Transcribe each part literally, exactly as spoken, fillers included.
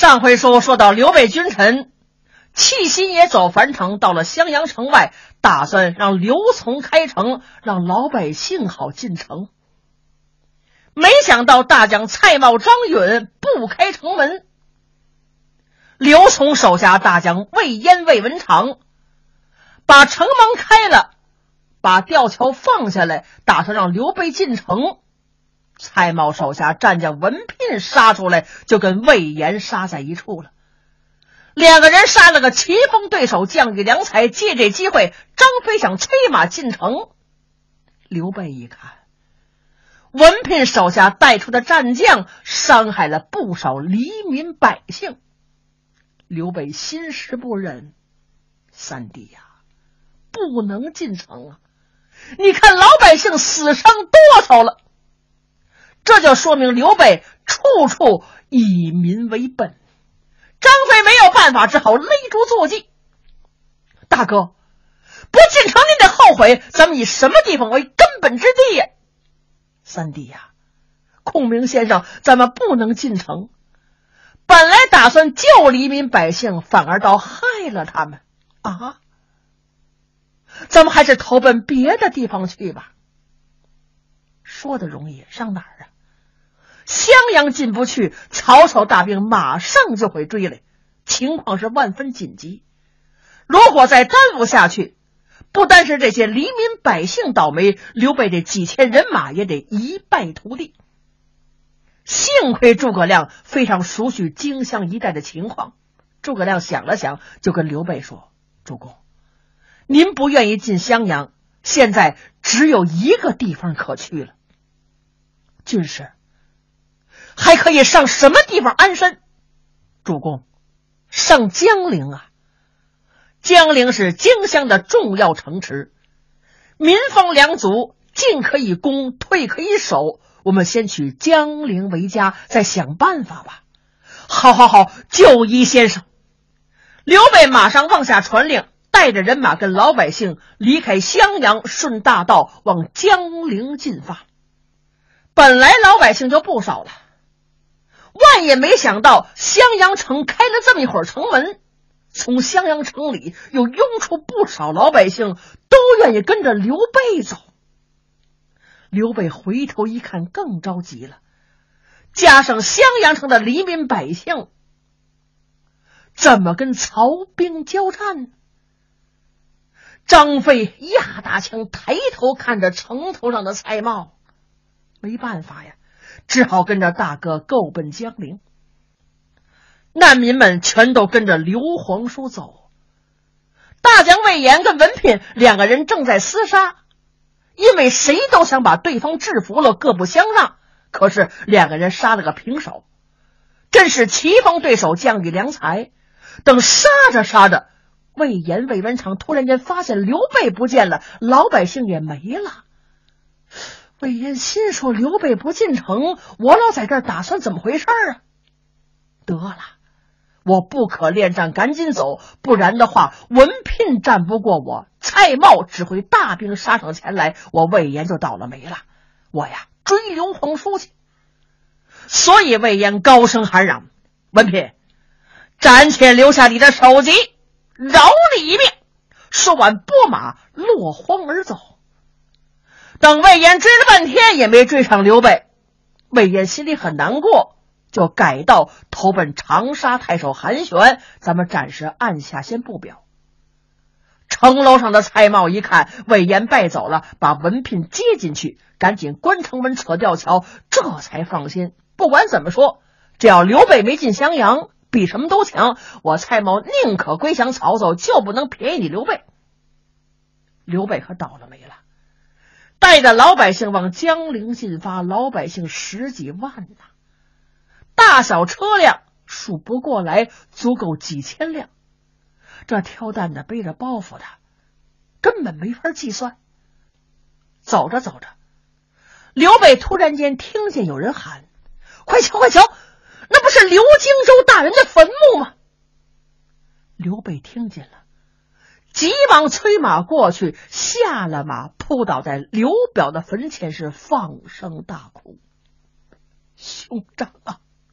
上回书说到刘备君臣弃新野走樊城，到了襄阳城外，打算让刘琮开城，让老百姓好进城。没想到大将蔡瑁、张允不开城门，刘琮手下大将魏延、魏文长把城门开了，把吊桥放下来，打算让刘备进城。蔡瑁手下战将文聘杀出来，就跟魏延杀在一处了。两个人杀了个棋逢对手，将遇良才，借这机会，张飞想催马进城。刘备一看，文聘手下带出的战将伤害了不少黎民百姓，刘备心实不忍，三弟呀、啊，不能进城啊！你看老百姓死伤多少了？这就说明刘备处处以民为本。张飞没有办法，只好勒住坐骑。大哥，不进城您得后悔，咱们以什么地方为根本之地呀？三弟呀、啊，孔明先生，咱们不能进城。本来打算救黎民百姓，反而倒害了他们啊！咱们还是投奔别的地方去吧。说的容易，上哪儿啊？襄阳进不去，曹操大兵马上就会追来，情况是万分紧急。如果再耽误下去，不单是这些黎民百姓倒霉，刘备这几千人马也得一败涂地。幸亏诸葛亮非常熟悉荆襄一带的情况，诸葛亮想了想，就跟刘备说：主公，您不愿意进襄阳，现在只有一个地方可去了。军师，还可以上什么地方安身？主公，上江陵啊！江陵是荆襄的重要城池，民丰粮足，进可以攻，退可以守。我们先取江陵为家，再想办法吧。好好好，就依先生。刘备马上望下传令，带着人马跟老百姓离开襄阳，顺大道往江陵进发。本来老百姓就不少了，万也没想到襄阳城开了这么一会儿城门，从襄阳城里又涌出不少老百姓，都愿意跟着刘备走。刘备回头一看，更着急了，加上襄阳城的黎民百姓，怎么跟曹兵交战呢？张飞压大枪，抬头看着城头上的蔡瑁，没办法呀，只好跟着大哥够奔江陵。难民们全都跟着刘皇叔走。大将魏延跟文聘两个人正在厮杀，因为谁都想把对方制服了，各不相让，可是两个人杀了个平手，真是棋逢对手，将遇良才。等杀着杀着，魏延、魏文长突然间发现刘备不见了，老百姓也没了。魏延心说，刘备不进城，我老在这儿打算怎么回事啊？得了，我不可恋战，赶紧走，不然的话文聘战不过我，蔡瑁只会大兵杀上前来，我魏延就倒了霉了。我呀追刘皇叔去。所以魏延高声喊嚷：文聘，暂且留下你的首级，饶你一命。说完拨马落荒而走。等魏延追了半天也没追上刘备，魏延心里很难过，就改道投奔长沙太守韩玄。咱们暂时按下先不表。城楼上的蔡瑁一看魏延败走了，把文聘接进去，赶紧关城门扯吊桥，这才放心。不管怎么说，只要刘备没进襄阳，比什么都强，我蔡瑁宁可归降曹操，就不能便宜你刘备。刘备可倒了霉了，带着老百姓往江陵进发，老百姓十几万呐，大小车辆数不过来，足够几千辆。这挑担的背着包袱的根本没法计算。走着走着，刘备突然间听见有人喊：快瞧快瞧，那不是刘荆州大人的坟墓吗？刘备听见了，急忙催马过去，下了马，扑倒在刘表的坟前，是放声大哭：兄长啊，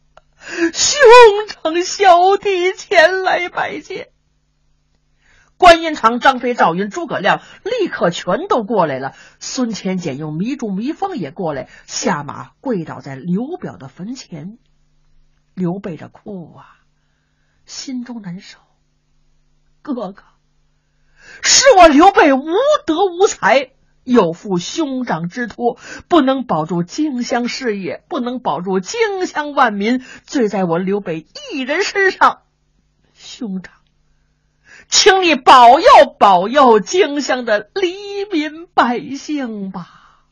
兄长小弟前来拜见。关云长、张飞、赵云、诸葛亮立刻全都过来了，孙乾简用糜竺、糜芳也过来，下马跪倒在刘表的坟前。刘备着哭啊，心中难受。哥哥，是我刘备无德无才，有负兄长之托，不能保住荆襄事业，不能保住荆襄万民，罪在我刘备一人身上。兄长，请你保佑保佑荆襄的黎民百姓吧。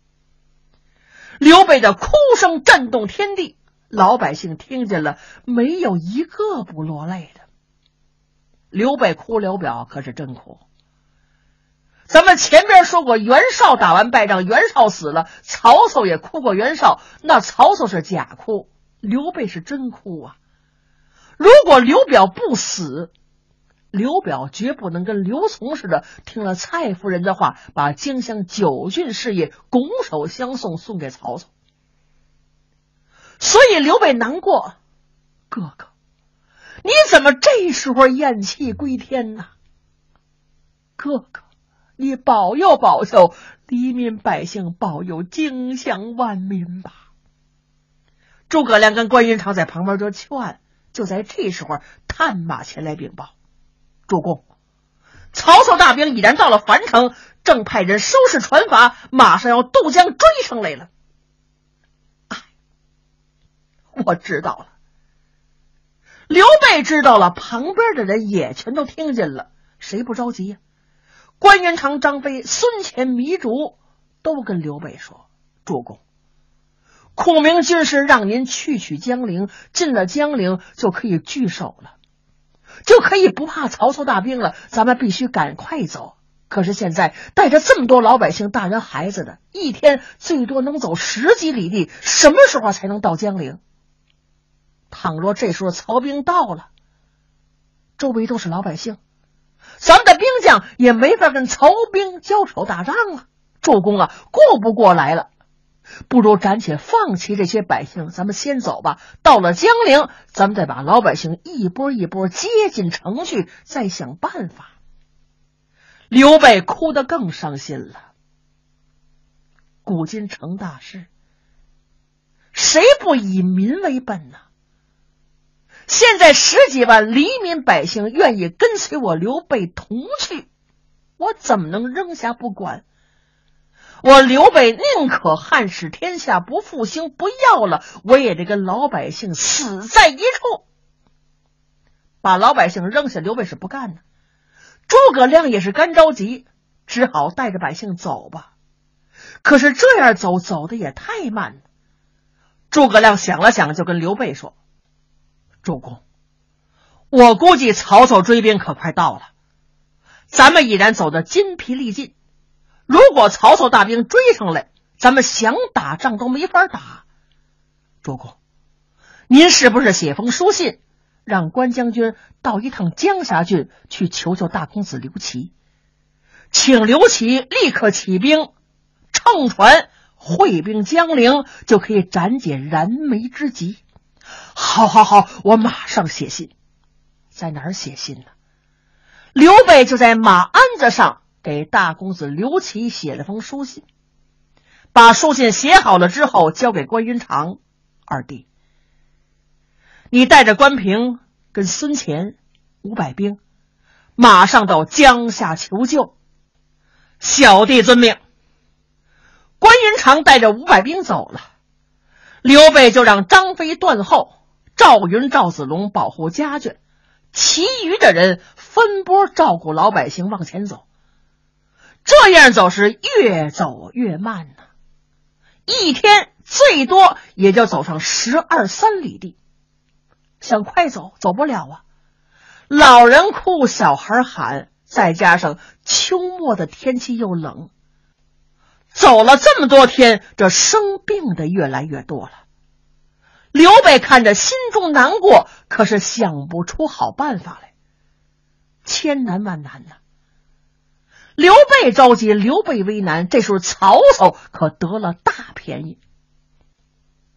刘备的哭声震动天地，老百姓听见了，没有一个不落泪的。刘备哭刘表可是真哭。咱们前边说过，袁绍打完败仗，袁绍死了，曹操也哭过袁绍，那曹操是假哭，刘备是真哭啊。如果刘表不死，刘表绝不能跟刘琮似的，听了蔡夫人的话，把荆襄九郡事业拱手相送，送给曹操。所以刘备难过，哥哥，你怎么这时候咽气归天呢？哥哥，你保佑保佑黎民百姓，保佑荆襄万民吧。诸葛亮跟关云长在旁边就劝，就在这时候，探马前来禀报：主公，曹操大兵已然到了樊城，正派人收拾船筏，马上要渡江追上来了。哎，我知道了。刘备知道了，旁边的人也全都听见了，谁不着急呀？关云长、张飞、孙乾、糜竺都跟刘备说：主公，孔明军师让您去取江陵，进了江陵就可以据守了，就可以不怕曹操大兵了，咱们必须赶快走。可是现在带着这么多老百姓、大人孩子的，一天最多能走十几里地，什么时候才能到江陵？倘若这时候曹兵到了，周围都是老百姓，咱们的兵将也没法跟曹兵交手打仗啊，主公啊，顾不过来了。不如暂且放弃这些百姓，咱们先走吧。到了江陵，咱们再把老百姓一波一波接进城去，再想办法。刘备哭得更伤心了。古今成大事，谁不以民为本呢？现在十几万黎民百姓愿意跟随我刘备同去，我怎么能扔下不管？我刘备宁可汉使天下不复兴，不要了，我也得跟老百姓死在一处。把老百姓扔下，刘备是不干的。诸葛亮也是干着急，只好带着百姓走吧。可是这样走，走的也太慢了。诸葛亮想了想，就跟刘备说：主公，我估计曹操追兵可快到了，咱们已然走得筋疲力尽，如果曹操大兵追上来，咱们想打仗都没法打。主公，您是不是写封书信，让关将军到一趟江夏郡去求求大公子刘琦，请刘琦立刻起兵，乘船会兵江陵，就可以斩解燃眉之急。好好好，我马上写信。在哪儿写信呢？刘备就在马鞍子上给大公子刘琦写了封书信，把书信写好了之后交给关云长：二弟，你带着关平跟孙乾五百兵，马上到江夏求救。小弟遵命。关云长带着五百兵走了，刘备就让张飞、段后、赵云、赵子龙保护家眷，其余的人分拨照顾老百姓往前走。这样走是越走越慢呢、啊，一天最多也就走上十二三里地。想快走走不了啊，老人哭，小孩喊，再加上秋末的天气又冷，走了这么多天，这生病的越来越多了。刘备看着心中难过，可是想不出好办法来，千难万难呐、啊。刘备着急，刘备为难，这时候曹操可得了大便宜。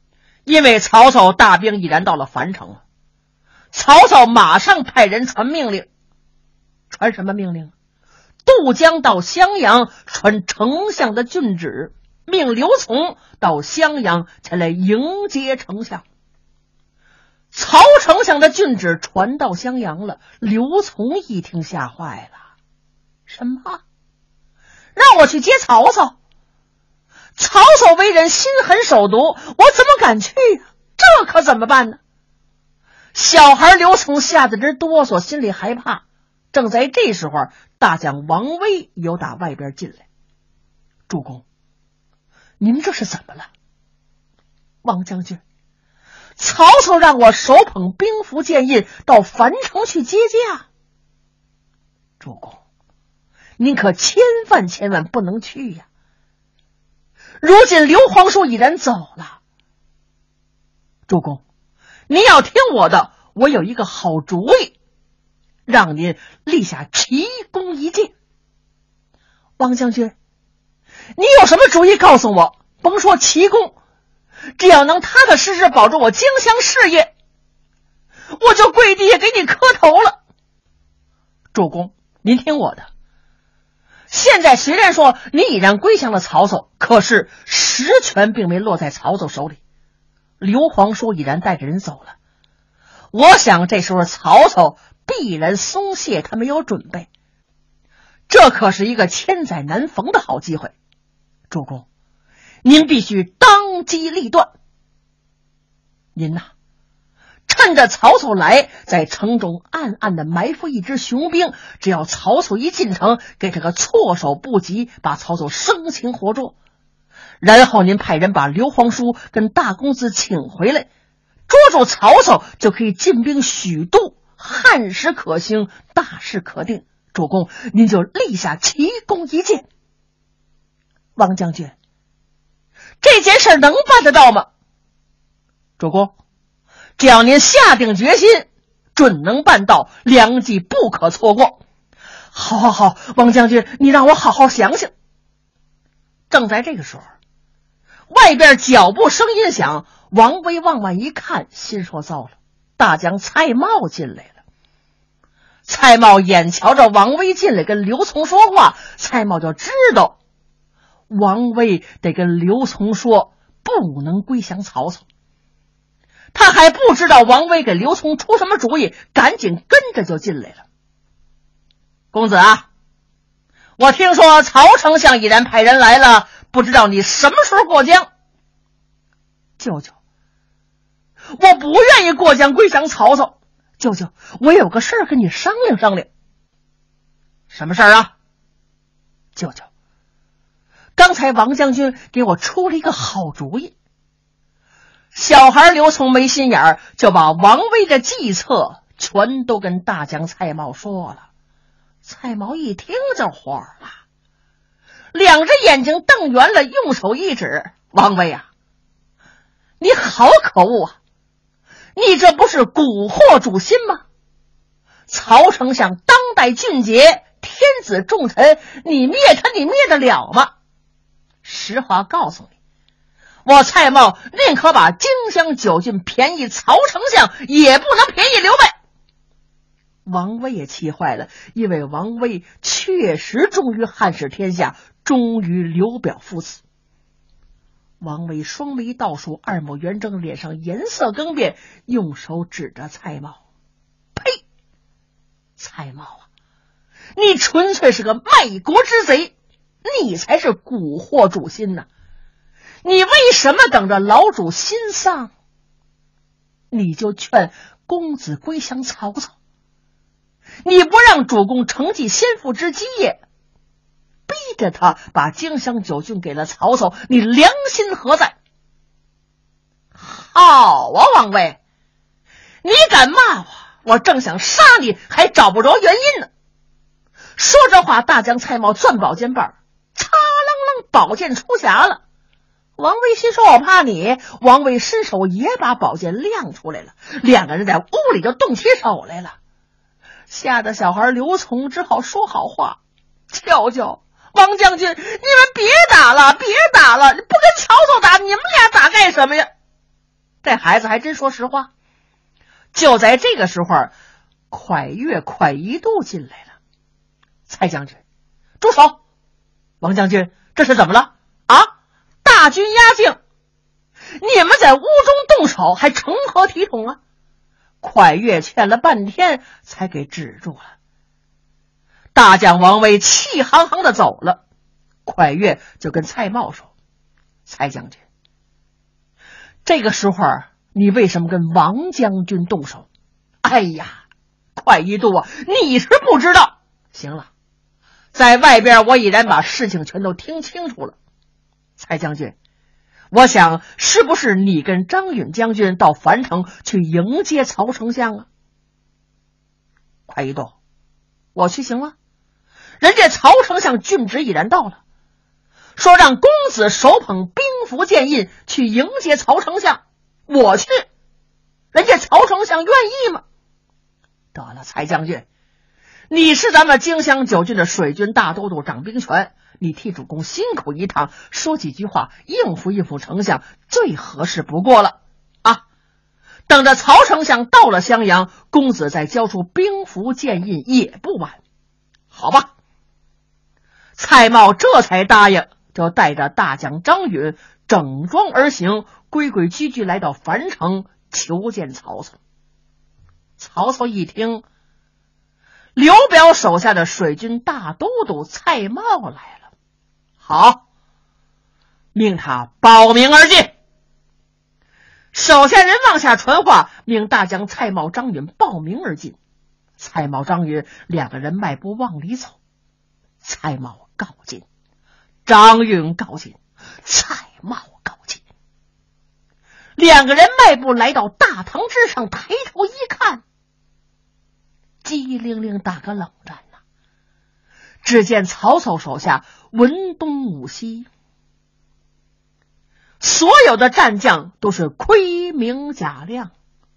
因为曹操大兵已然到了樊城了，曹操马上派人传命令。传什么命令？渡江到襄阳，传丞相的郡旨，命刘琮到襄阳前来迎接丞相。曹丞相的郡旨传到襄阳了，刘琮一听吓坏了。什么？让我去接曹操？曹操为人心狠手毒，我怎么敢去呀、啊？这可怎么办呢？小孩刘琮吓得直哆嗦，心里害怕。正在这时候，大将王威由打外边进来。主公，您这是怎么了？王将军，曹操让我手捧兵符剑印到樊城去接驾。主公，您可千万千万不能去呀！如今刘皇叔已然走了。主公，您要听我的，我有一个好主意，让您立下奇功一件。王将军，你有什么主意告诉我？甭说奇功，只要能踏踏实实保住我荆襄事业，我就跪地下给你磕头了。主公，您听我的，现在虽然说你已然归降了曹操，可是实权并没落在曹操手里，刘皇叔已然带着人走了。我想这时候曹操必然松懈，他没有准备，这可是一个千载难逢的好机会。主公，您必须当机立断。您呐、啊，趁着曹操来，在城中暗暗的埋伏一支雄兵，只要曹操一进城，给这个措手不及，把曹操生擒活捉。然后您派人把刘皇叔跟大公子请回来，捉住曹操，就可以进兵许都，汉室可兴，大事可定。主公，您就立下奇功一件。王将军，这件事能办得到吗？主公，只要您下定决心，准能办到，良机不可错过。好好好，王将军，你让我好好想想。正在这个时候，外边脚步声音响，王威往外一看，心说糟了，大将蔡瑁进来了。蔡瑁眼瞧着王威进来跟刘琮说话，蔡瑁就知道王威得跟刘琮说不能归降曹操。他还不知道王威给刘琮出什么主意，赶紧跟着就进来了。公子啊，我听说曹丞相已然派人来了，不知道你什么时候过江？舅舅，我不愿意过江归降曹操。舅舅，我有个事儿跟你商量商量。什么事儿啊？舅舅，刚才王将军给我出了一个好主意。小孩刘琮没心眼儿，就把王威的计策全都跟大将蔡瑁说了。蔡瑁一听就火了，两只眼睛瞪圆了，用手一指：王威啊，你好可恶啊！你这不是蛊惑主心吗？曹丞相当代俊杰，天子重臣，你灭他你灭得了吗？实话告诉你，我蔡瑁宁可把荆襄九郡便宜曹丞相，也不能便宜刘备。王威也气坏了，因为王威确实忠于汉室天下，忠于刘表父子。王威双眉倒数，二目圆睁，脸上颜色更变，用手指着蔡瑁：呸！蔡瑁啊，你纯粹是个卖国之贼，你才是蛊惑主心呢！你为什么等着老主心丧，你就劝公子归降曹操？你不让主公承继先父之基业，逼着他把荆襄九郡给了曹操，你良心何在？好啊，王威，你敢骂我，我正想杀你，还找不着原因呢。说这话，大将蔡瑁攥宝剑把，擦啷啷，宝剑出匣了。王威心说我怕你，王威伸手也把宝剑亮出来了，两个人在屋里就动起手来了。吓得小孩刘琮只好说好话：舅舅，王将军，你们别打了，别打了，不跟曹操打，你们俩打干什么呀？ 这孩子还真说实话。就在这个时候，蒯越、蒯一度进来了。蔡将军，住手！王将军，这是怎么了？啊！大军压境，你们在屋中动手，还成何体统啊？蒯越劝了半天，才给止住了。大将王威气昂昂的走了，蒯越就跟蔡瑁说：“蔡将军，这个时候你为什么跟王将军动手？”哎呀，蒯一度啊，你是不知道。行了，在外边我已然把事情全都听清楚了。蔡将军，我想是不是你跟张允将军到樊城去迎接曹丞相啊？蒯一度，我去行了。人家曹丞相郡职已然到了，说让公子手捧兵符剑印去迎接曹丞相，我去，人家曹丞相愿意吗？得了，蔡将军，你是咱们荆襄九郡的水军大都督，掌兵权，你替主公辛苦一趟，说几句话应付应付丞相，最合适不过了啊！等着曹丞相到了襄阳，公子再交出兵符剑印也不晚，好吧？蔡瑁这才答应，就带着大将张允整装而行，规规矩矩来到樊城求见曹操。曹操一听，刘表手下的水军大都督蔡瑁来了，好，命他报名而进。手下人往下传话，命大将蔡瑁、张允报名而进。蔡瑁、张允两个人迈步往里走，蔡瑁告进，张允告进，蔡瑁告进。两个人迈步来到大堂之上，抬头一看，机灵灵打个冷战呐、啊！只见曹操手下文东武西，所有的战将都是盔明甲亮。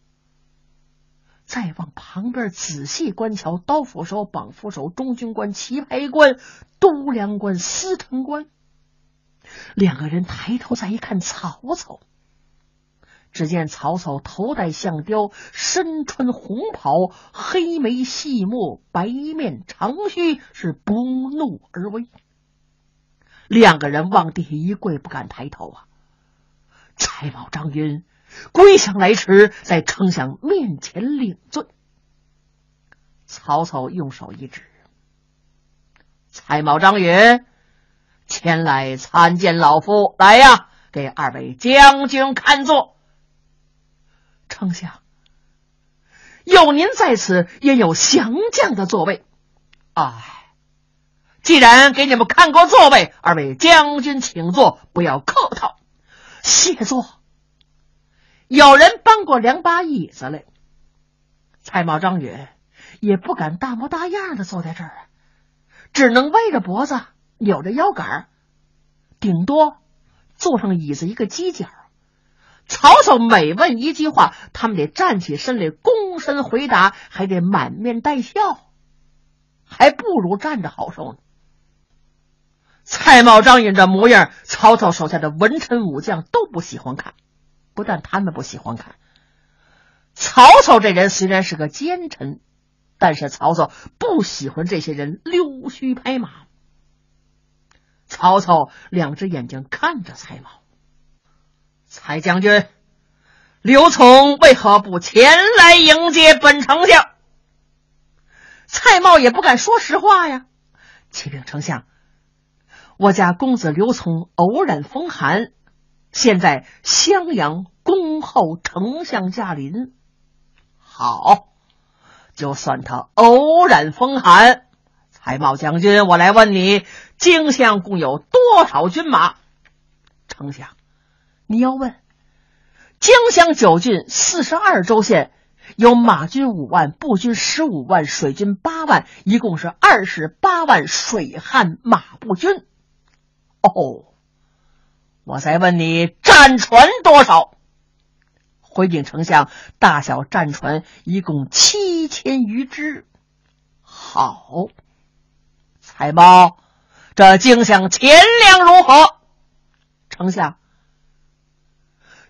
再往旁边仔细观瞧，刀斧手、绑斧手、中军官、旗牌官、都梁官、司城官。两个人抬头再一看曹操，只见曹操头戴象雕，身穿红袍，黑眉细目，白面长须，是不怒而威。两个人往地下一跪，不敢抬头啊！蔡瑁、张允归降来迟，在丞相面前领罪。曹操用手一指：“蔡瑁、张允，前来参见老夫，来呀，给二位将军看座。”丞相，有您在此，也有降将的座位。哎，既然给你们看过座位，二位将军请坐，不要客套。谢座。有人搬过两把椅子来，蔡瑁、张允也不敢大模大样的坐在这儿啊，只能歪着脖子，扭着腰杆，顶多坐上椅子一个犄角。曹操每问一句话，他们得站起身来躬身回答，还得满面带笑，还不如站着好受呢。蔡瑁、张允这模样，曹操手下的文臣武将都不喜欢看。不但他们不喜欢看，曹操这人虽然是个奸臣，但是曹操不喜欢这些人溜须拍马。曹操两只眼睛看着蔡瑁：“蔡将军，刘琮为何不前来迎接本丞相？”蔡瑁也不敢说实话呀。启禀丞相，我家公子刘琮偶然风寒，现在襄阳恭候丞相驾临。好，就算他偶然风寒。蔡瑁将军，我来问你，荆襄共有多少军马？丞相，你要问，荆襄九郡四十二州县有马军五万，步军十五万，水军八万，一共是二十八万水汉马步军。哦，我再问你，战船多少？回禀丞相，大小战船一共七千余只。好，蔡瑁，这荆襄钱粮如何？丞相，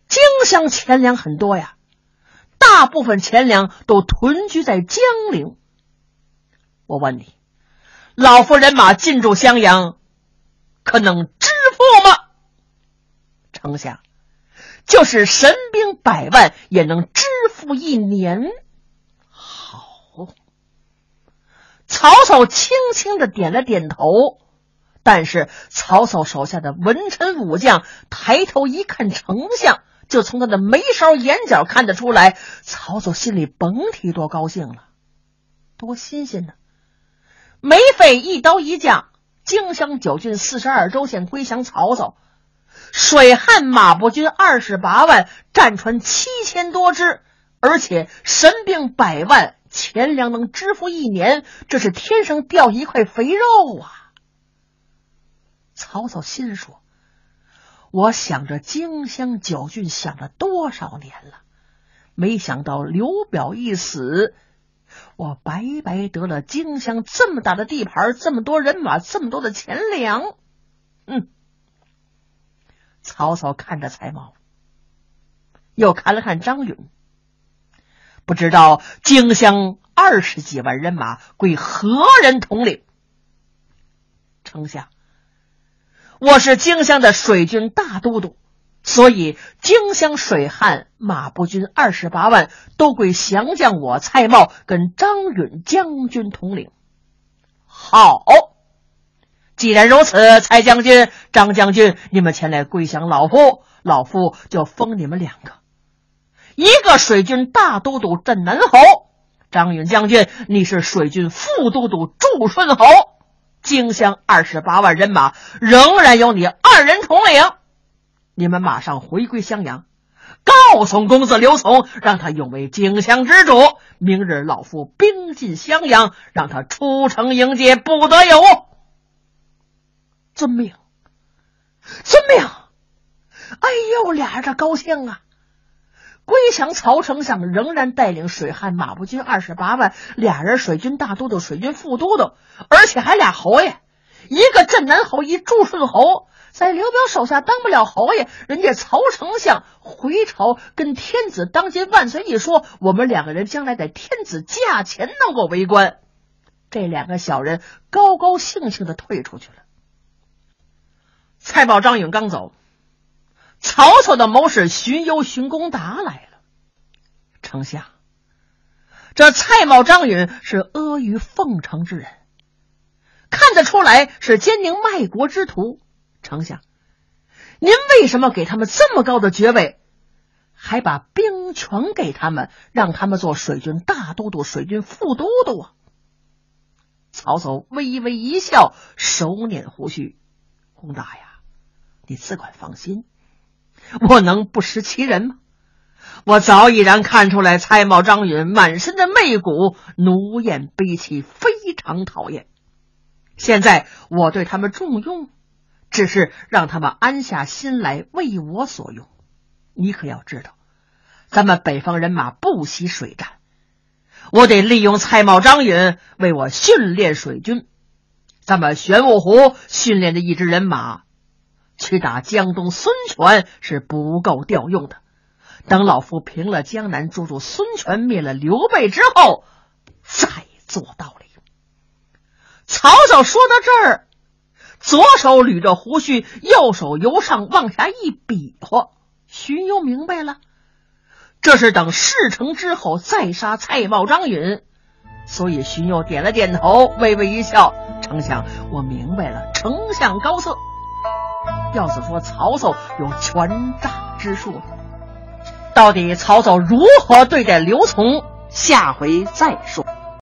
荆襄钱粮很多呀，大部分钱粮都屯居在江陵。我问你，老夫人马进驻襄阳，可能支付吗？丞相，就是神兵百万也能支付一年。好，曹操轻轻的点了点头，但是曹操手下的文臣武将抬头一看丞相，就从他的眉梢眼角看得出来，曹操心里甭提多高兴了，多新鲜呢！没费一刀一将，荆襄九郡四十二州县归降曹操，水旱马步军二十八万，战船七千多只，而且神兵百万，钱粮能支付一年，这是天上掉一块肥肉啊！曹操心说，我想着荆襄九郡想了多少年了，没想到刘表一死，我白白得了荆襄这么大的地盘，这么多人马，这么多的钱粮。嗯，曹操看着蔡瑁，又看了看张允，不知道荆襄二十几万人马归何人统领？丞相，我是荆襄的水军大都督，所以荆襄水旱马步军二十八万都归降将我蔡瑁跟张允将军统领。好，既然如此，蔡将军、张将军，你们前来归降老夫，老夫就封你们两个，一个水军大都督镇南侯，张允将军你是水军副都督驻顺侯，荆襄二十八万人马仍然由你二人统领。你们马上回归襄阳，告诉公子刘琮，让他永为荆襄之主。明日老夫兵进襄阳，让他出城迎接，不得有误。遵命，遵命！哎呦，俩人这高兴啊！归降曹丞相仍然带领水旱马步军二十八万，俩人水军大都督、水军副都督，而且还俩侯爷，一个镇南侯，一驻顺侯。在刘表手下当不了侯爷，人家曹丞相回朝跟天子当今万岁一说，我们两个人将来在天子驾前能够为官。这两个小人高高兴兴的退出去了。蔡瑁、张允刚走，曹操的谋士荀攸、荀公达来了。丞相，这蔡瑁、张允是阿谀奉承之人，看得出来是奸佞卖国之徒。丞相，您为什么给他们这么高的爵位，还把兵权给他们，让他们做水军大都督、水军副都督啊？曹操微微一笑，手捻胡须，公大呀，你自管放心，我能不识其人吗？我早已然看出来，蔡瑁、张允满身的媚骨，奴艳卑气，非常讨厌。现在我对他们重用，只是让他们安下心来为我所用。你可要知道，咱们北方人马不习水战，我得利用蔡瑁、张允为我训练水军。咱们玄武湖训练的一支人马去打江东孙权是不够调用的，等老夫平了江南，助助孙权，灭了刘备之后，再做道理。曹操说到这儿，左手捋着胡须，右手由上往下一比划。荀攸明白了，这是等事成之后再杀蔡瑁、张允。所以荀攸点了点头，微微一笑，丞相，我明白了，丞相高策。要是说曹操有权诈之术，到底曹操如何对待刘琮，下回再说。